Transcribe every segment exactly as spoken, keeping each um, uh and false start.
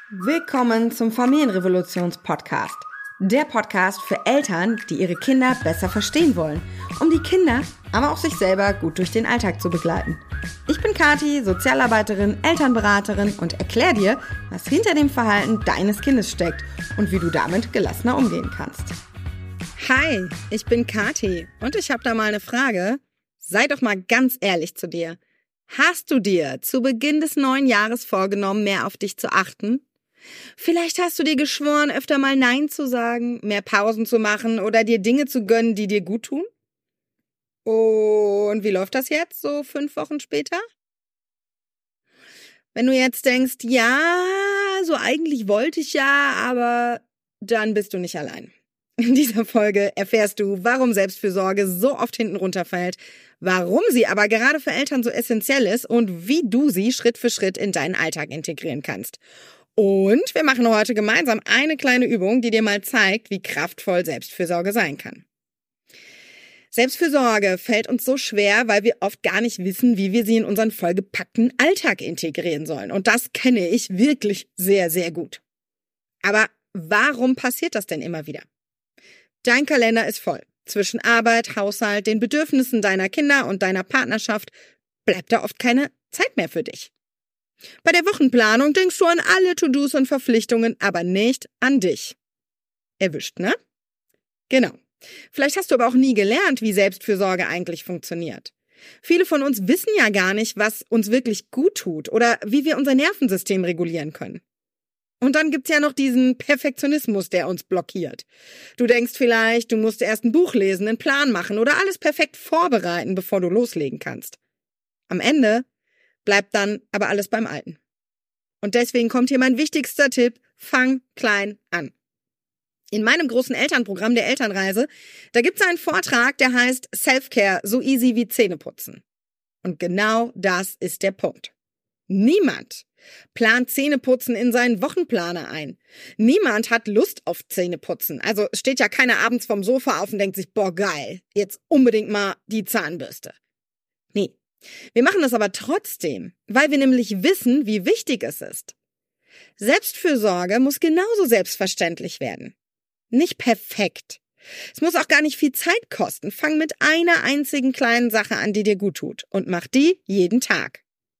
Willkommen zum Familienrevolutions-Podcast. Der Podcast für Eltern, die ihre Kinder besser verstehen wollen, um die Kinder, aber auch sich selber gut durch den Alltag zu begleiten. Ich bin Kathi, Sozialarbeiterin, Elternberaterin und erkläre dir, was hinter dem Verhalten deines Kindes steckt und wie du damit gelassener umgehen kannst. Hi, ich bin Kathi und ich habe da mal eine Frage. Sei doch mal ganz ehrlich zu dir. Hast du dir zu Beginn des neuen Jahres vorgenommen, mehr auf dich zu achten? Vielleicht hast du dir geschworen, öfter mal Nein zu sagen, mehr Pausen zu machen oder dir Dinge zu gönnen, die dir gut tun? Und wie läuft das jetzt, so fünf Wochen später? Wenn du jetzt denkst, ja, so eigentlich wollte ich ja, aber dann bist du nicht allein. In dieser Folge erfährst du, warum Selbstfürsorge so oft hinten runterfällt, warum sie aber gerade für Eltern so essentiell ist und wie du sie Schritt für Schritt in deinen Alltag integrieren kannst. Und wir machen heute gemeinsam eine kleine Übung, die dir mal zeigt, wie kraftvoll Selbstfürsorge sein kann. Selbstfürsorge fällt uns so schwer, weil wir oft gar nicht wissen, wie wir sie in unseren vollgepackten Alltag integrieren sollen. Und das kenne ich wirklich sehr, sehr gut. Aber warum passiert das denn immer wieder? Dein Kalender ist voll. Zwischen Arbeit, Haushalt, den Bedürfnissen deiner Kinder und deiner Partnerschaft bleibt da oft keine Zeit mehr für dich. Bei der Wochenplanung denkst du an alle To-Dos und Verpflichtungen, aber nicht an dich. Erwischt, ne? Genau. Vielleicht hast du aber auch nie gelernt, wie Selbstfürsorge eigentlich funktioniert. Viele von uns wissen ja gar nicht, was uns wirklich gut tut oder wie wir unser Nervensystem regulieren können. Und dann gibt's ja noch diesen Perfektionismus, der uns blockiert. Du denkst vielleicht, du musst erst ein Buch lesen, einen Plan machen oder alles perfekt vorbereiten, bevor du loslegen kannst. Am Ende bleibt dann aber alles beim Alten. Und deswegen kommt hier mein wichtigster Tipp: Fang klein an. In meinem großen Elternprogramm der Elternreise, da gibt's einen Vortrag, der heißt Self-Care, so easy wie Zähneputzen. Und genau das ist der Punkt. Niemand plant Zähneputzen in seinen Wochenplaner ein. Niemand hat Lust auf Zähneputzen. Also steht ja keiner abends vom Sofa auf und denkt sich, boah geil, jetzt unbedingt mal die Zahnbürste. Nee. Wir machen das aber trotzdem, weil wir nämlich wissen, wie wichtig es ist. Selbstfürsorge muss genauso selbstverständlich werden. Nicht perfekt. Es muss auch gar nicht viel Zeit kosten. Fang mit einer einzigen kleinen Sache an, die dir gut tut, und mach die jeden Tag.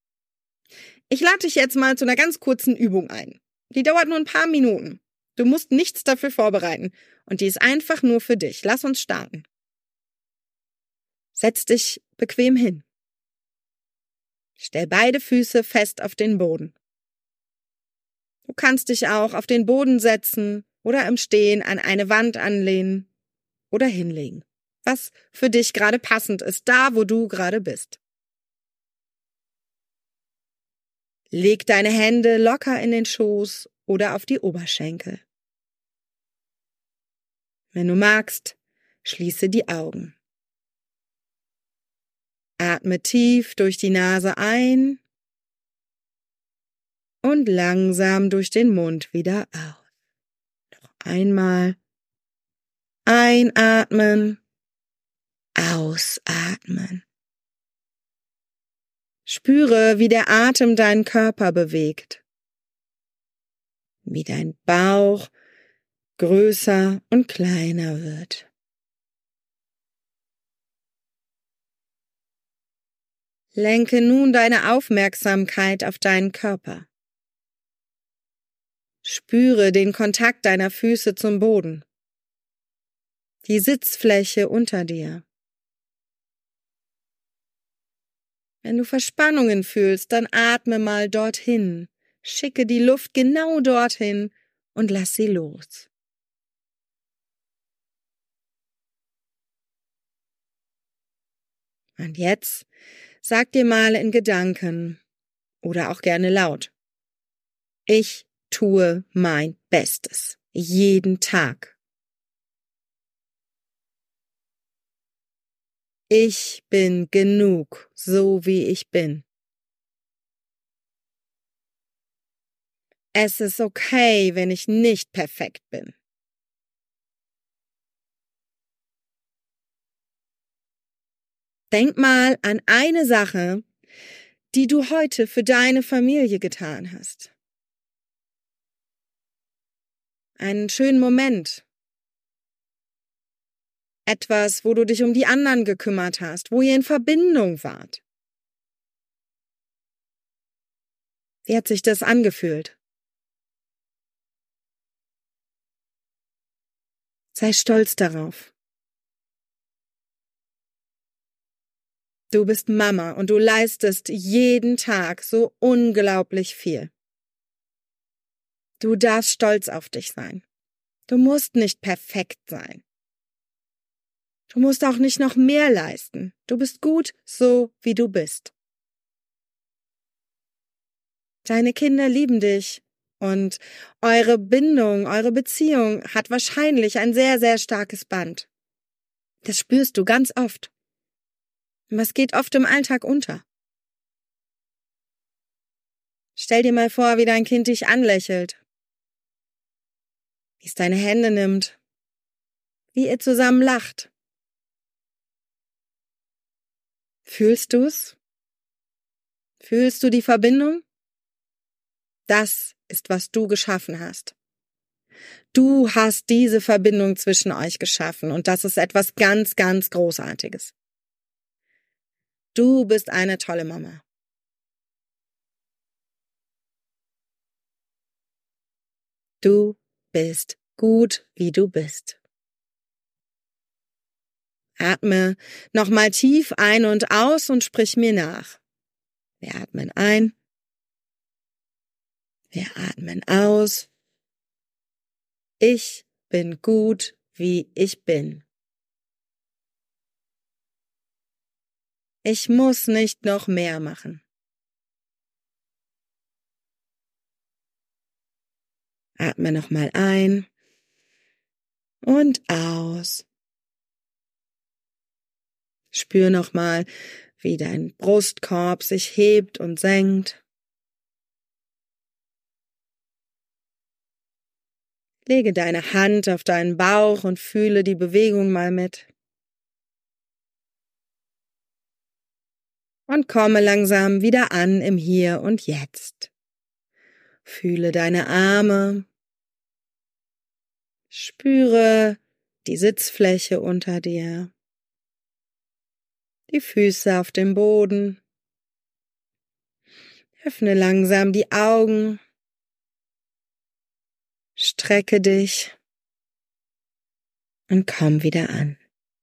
Ich lade dich jetzt mal zu einer ganz kurzen Übung ein. Die dauert nur ein paar Minuten. Du musst nichts dafür vorbereiten und die ist einfach nur für dich. Lass uns starten. Setz dich bequem hin. Stell beide Füße fest auf den Boden. Du kannst dich auch auf den Boden setzen oder im Stehen an eine Wand anlehnen oder hinlegen, was für dich gerade passend ist, da wo du gerade bist. Leg deine Hände locker in den Schoß oder auf die Oberschenkel. Wenn du magst, schließe die Augen. Atme tief durch die Nase ein und langsam durch den Mund wieder aus. Noch einmal einatmen, ausatmen. Spüre, wie der Atem deinen Körper bewegt, wie dein Bauch größer und kleiner wird. Lenke nun deine Aufmerksamkeit auf deinen Körper. Spüre den Kontakt deiner Füße zum Boden, die Sitzfläche unter dir. Wenn du Verspannungen fühlst, dann atme mal dorthin, schicke die Luft genau dorthin und lass sie los. Und jetzt sag dir mal in Gedanken oder auch gerne laut: Ich tue mein Bestes, jeden Tag. Ich bin genug, so wie ich bin. Es ist okay, wenn ich nicht perfekt bin. Denk mal an eine Sache, die du heute für deine Familie getan hast. Einen schönen Moment. Etwas, wo du dich um die anderen gekümmert hast, wo ihr in Verbindung wart. Wie hat sich das angefühlt? Sei stolz darauf. Du bist Mama und du leistest jeden Tag so unglaublich viel. Du darfst stolz auf dich sein. Du musst nicht perfekt sein. Du musst auch nicht noch mehr leisten. Du bist gut, so wie du bist. Deine Kinder lieben dich und eure Bindung, eure Beziehung hat wahrscheinlich ein sehr, sehr starkes Band. Das spürst du ganz oft. Aber es geht oft im Alltag unter. Stell dir mal vor, wie dein Kind dich anlächelt, wie es deine Hände nimmt, wie ihr zusammen lacht. Fühlst du's? Fühlst du die Verbindung? Das ist, was du geschaffen hast. Du hast diese Verbindung zwischen euch geschaffen und das ist etwas ganz, ganz Großartiges. Du bist eine tolle Mama. Du bist gut, wie du bist. Atme nochmal tief ein und aus und sprich mir nach. Wir atmen ein. Wir atmen aus. Ich bin gut, wie ich bin. Ich muss nicht noch mehr machen. Atme nochmal ein und aus. Spür nochmal, wie dein Brustkorb sich hebt und senkt. Lege deine Hand auf deinen Bauch und fühle die Bewegung mal mit. Und komme langsam wieder an im Hier und Jetzt. Fühle deine Arme. Spüre die Sitzfläche unter dir. Die Füße auf dem Boden. Öffne langsam die Augen. Strecke dich und komm wieder an.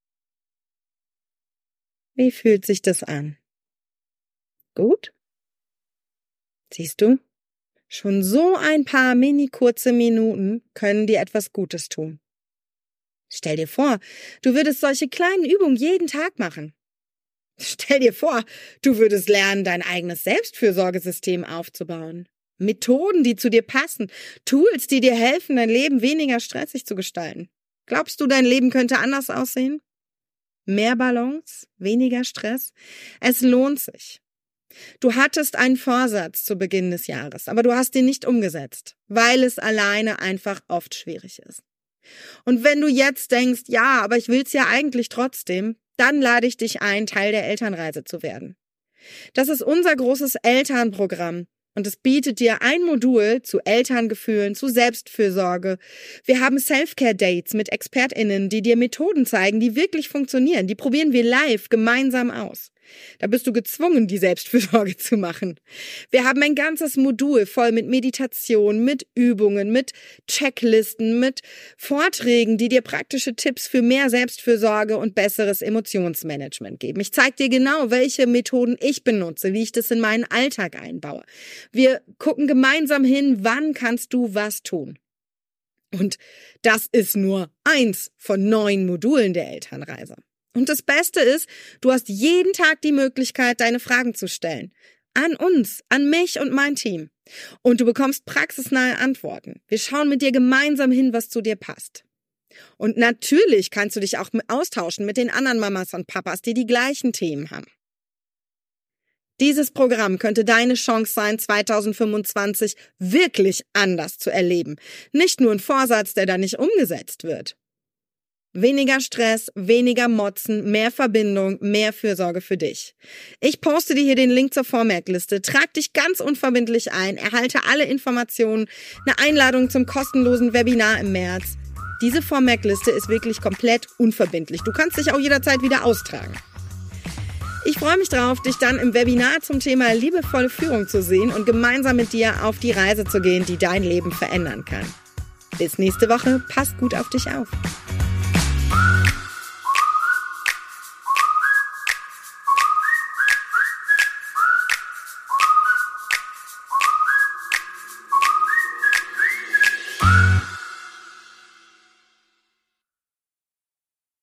Wie fühlt sich das an? Gut? Siehst du? Schon so ein paar mini kurze Minuten können dir etwas Gutes tun. Stell dir vor, du würdest solche kleinen Übungen jeden Tag machen. Stell dir vor, du würdest lernen, dein eigenes Selbstfürsorgesystem aufzubauen. Methoden, die zu dir passen, Tools, die dir helfen, dein Leben weniger stressig zu gestalten. Glaubst du, dein Leben könnte anders aussehen? Mehr Balance, weniger Stress? Es lohnt sich. Du hattest einen Vorsatz zu Beginn des Jahres, aber du hast ihn nicht umgesetzt, weil es alleine einfach oft schwierig ist. Und wenn du jetzt denkst, ja, aber ich will's ja eigentlich trotzdem, dann lade ich dich ein, Teil der Elternreise zu werden. Das ist unser großes Elternprogramm. Und es bietet dir ein Modul zu Elterngefühlen, zu Selbstfürsorge. Wir haben Self-Care-Dates mit ExpertInnen, die dir Methoden zeigen, die wirklich funktionieren. Die probieren wir live gemeinsam aus. Da bist du gezwungen, die Selbstfürsorge zu machen. Wir haben ein ganzes Modul voll mit Meditation, mit Übungen, mit Checklisten, mit Vorträgen, die dir praktische Tipps für mehr Selbstfürsorge und besseres Emotionsmanagement geben. Ich zeige dir genau, welche Methoden ich benutze, wie ich das in meinen Alltag einbaue. Wir gucken gemeinsam hin, wann kannst du was tun. Und das ist nur eins von neun Modulen der Elternreise. Und das Beste ist, du hast jeden Tag die Möglichkeit, deine Fragen zu stellen. An uns, an mich und mein Team. Und du bekommst praxisnahe Antworten. Wir schauen mit dir gemeinsam hin, was zu dir passt. Und natürlich kannst du dich auch austauschen mit den anderen Mamas und Papas, die die gleichen Themen haben. Dieses Programm könnte deine Chance sein, zwanzig fünfundzwanzig wirklich anders zu erleben. Nicht nur ein Vorsatz, der da nicht umgesetzt wird. Weniger Stress, weniger Motzen, mehr Verbindung, mehr Fürsorge für dich. Ich poste dir hier den Link zur Vormerkliste, trag dich ganz unverbindlich ein, erhalte alle Informationen, eine Einladung zum kostenlosen Webinar im März. Diese Vormerkliste ist wirklich komplett unverbindlich. Du kannst dich auch jederzeit wieder austragen. Ich freue mich drauf, dich dann im Webinar zum Thema liebevolle Führung zu sehen und gemeinsam mit dir auf die Reise zu gehen, die dein Leben verändern kann. Bis nächste Woche, pass gut auf dich auf.